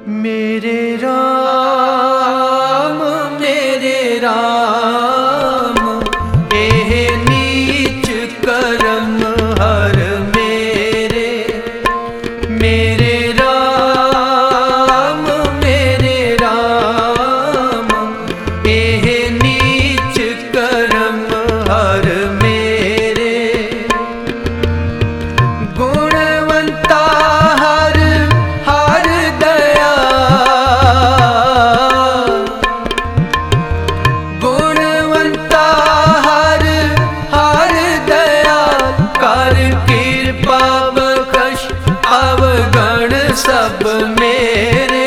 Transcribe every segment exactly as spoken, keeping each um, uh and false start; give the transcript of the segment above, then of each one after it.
मेरे राम मेरे राम एह नीच करम हर मेरे। मेरे राम मेरे राम एह नीच करम हर मेरे। गुणवंता हर हर दया गुणवंता हर हर दया कर कृपा बख्श अवगण सब मेरे।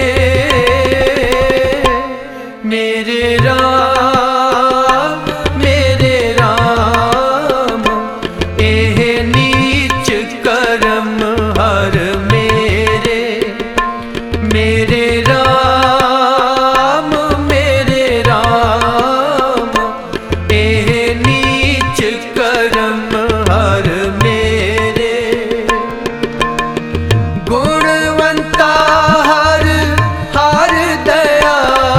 मेरे राम मेरे राम एह नीच करम हर मेरे। मेरे राम मेरे राम एह नीच करम हर मेरे। गुणवंता हर हर दया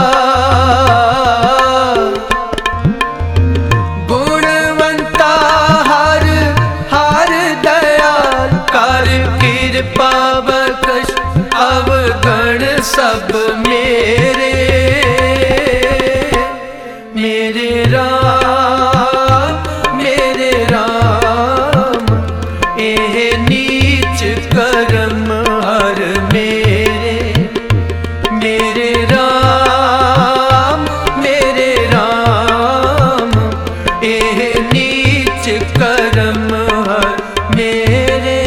गुणवंता हर हर दया कर कृपा बख्श अवगण सब मेरे। मेरे राम मेरे राम एह नीच करम हर मेरे। मेरे राम मेरे राम एह नीच करम हर मेरे।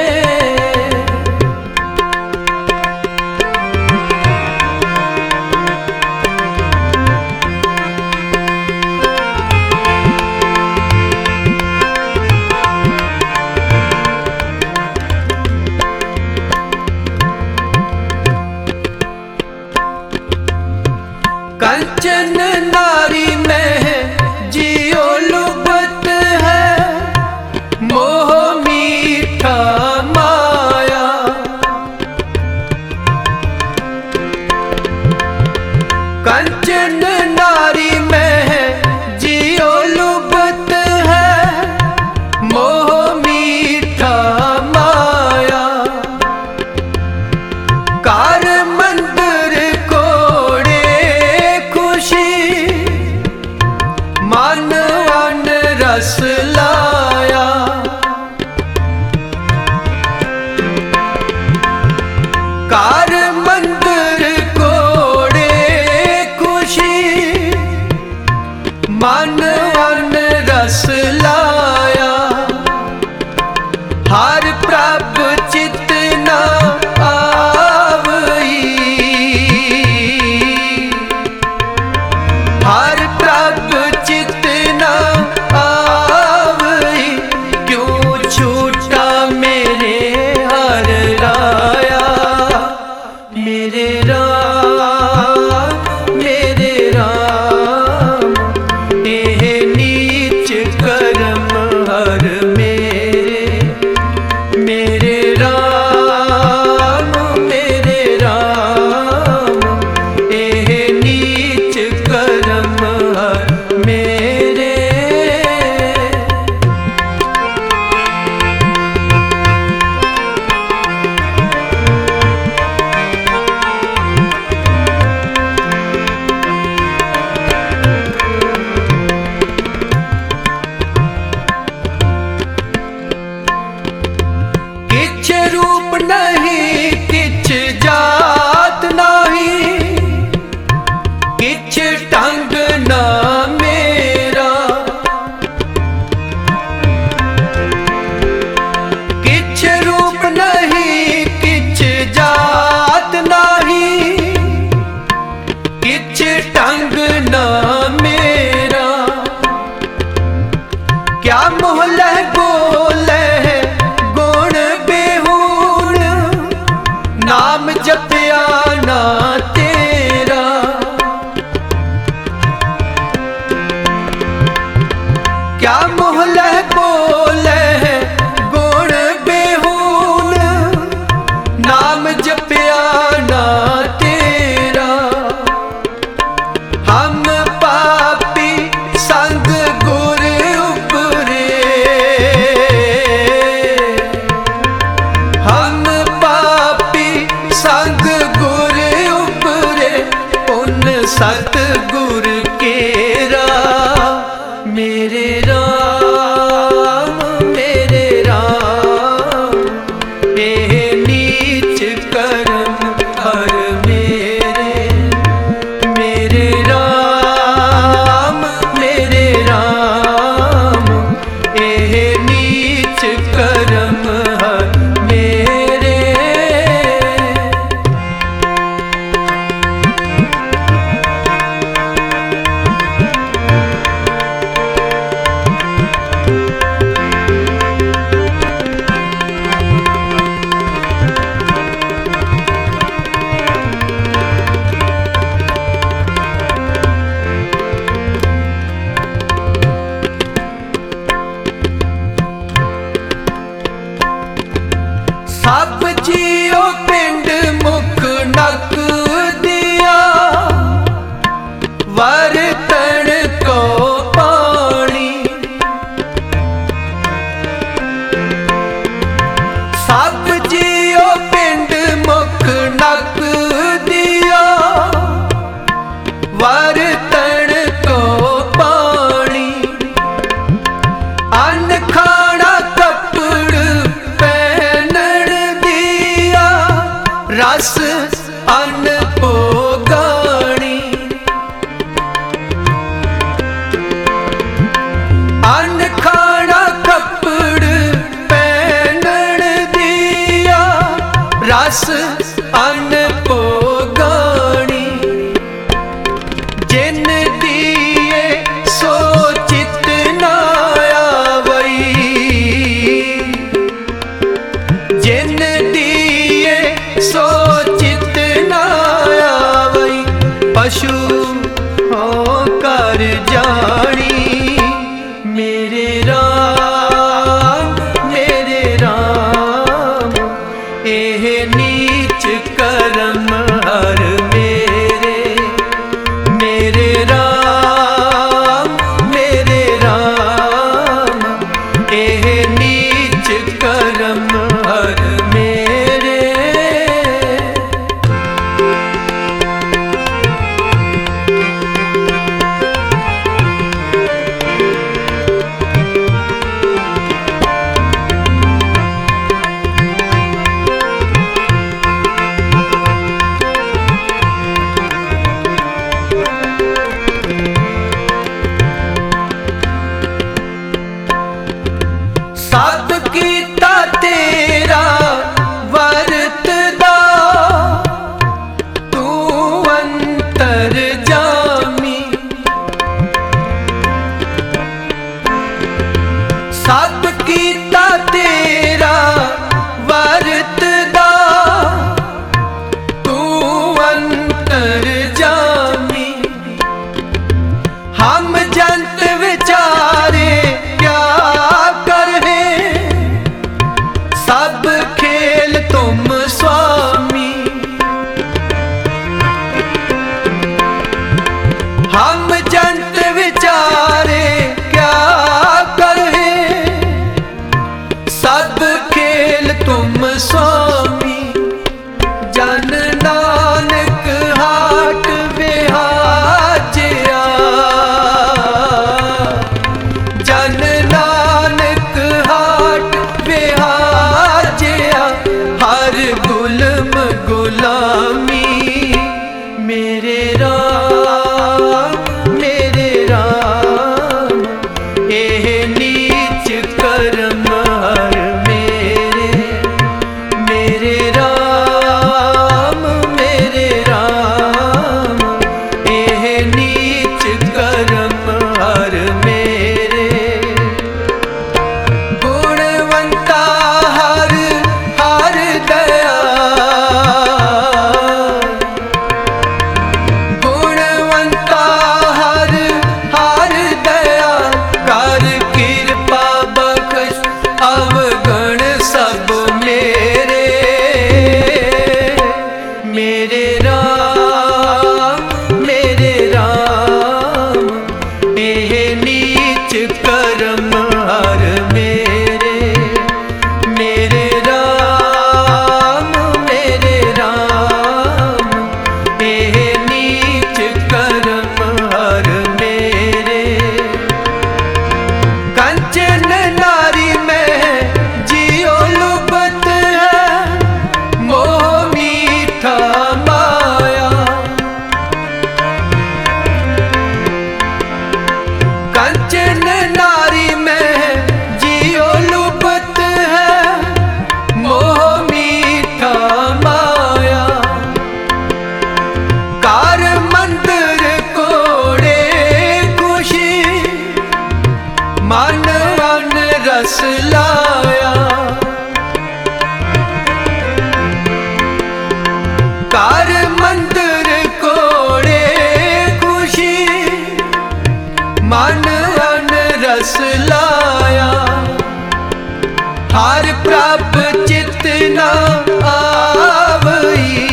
कंचन नारी में जियो लुबत है मोह मीठा माया। कंचन नारी में जियो लुबत है मोह मीठा माया। कार मंदिर कोड़े खुशी मन वन रस लाया। कार मंदिर कोड़े खुशी मन वन रस लाया। हर प्रभ चित न आवई हर प्रभ चित न आवई क्यों छूटा मेरे हर राया। मेरे राम मेरे राम एह नीच करम हर मेरे। मेरे राम मेरे राम एह नीच करम हर मेरे। किछ रूप नहीं किछ जात नहीं किछ ढंग ना मेरा। किछ रूप नहीं किछ जात नहीं किछ ढंग ना मेरा। क्या मोहल बोले गुण बेहून नाम जपया ना तेरा। क्या मोहल बोले गुण बेहून नाम जपया ना तेरा। सतगुर केरा मेरे राम मेरे राम एह नीच करम हर मेरे मेरे राम मेरे राम एह नीच करम हर मेरे। सब जियो पिंड मुख नक दिया वरतन को पानी सब जियो पिंड मुख नक दिया वरतन को पानी अन्न खाना कपड़ रस अन्न भोगानी अन्न खाना कपड़ पहनन दिया रस अन्न भोगानी जिन दिए सो चित ना आवई जिन दिए सो चित ना आवई पशु हो कर जानी मेरे राम मेरे राम एह नीच करम हर मेरे मेरे राम मेरे राम एह नीच करम हर मेरे। सब कीता तेरा वरतदा तू अंतर जामी सब कीता तेरा वरतदा तू अंतर जामी हम जंत विचारे क्या करे सब खेल तुम स्वामी हम जंत विचारे क्या करे सब खेल तुम स्वामी जन नानक हाट बिहाजिया जन नानक हाट बिहाजिया हर गुलम गुलामी मेरे राम मेरे राम एह नीच करम हर मेरे मेरे राम मेरे राम एह नीच करम हर मेरे गुणवंता हर हर दया गुणवंता हर हर दया कर कृपा बख्श अवगण सब मेरे मेरे राम मेरे राम एह नीच करम हर मेरे मेरे राम मेरे राम एह नीच कर कार मंदिर कोड़े खुशी मन अन रस लाया हार प्रभ चित न आवई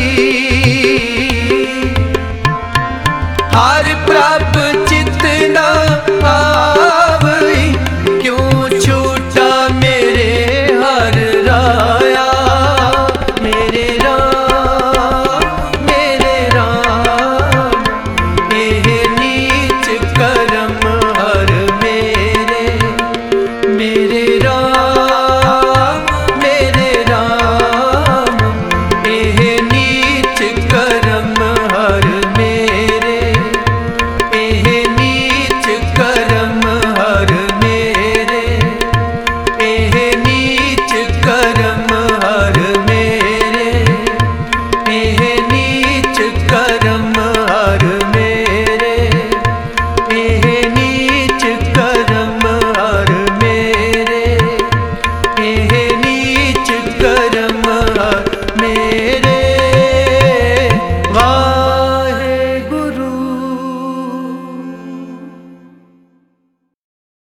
हार प्रभ चित न आवई क्यों छूटा मेरे हर राया मेरे राम मेरे राम एह नीच करम हर मेरे मेरे राम मेरे राम एह नीच करम हर मेरे एह नीच करम हर मेरे एह नीच करम हर मेरे एह नीच करम हर मेरे एह नीच करम हर मेरे एह नीच करम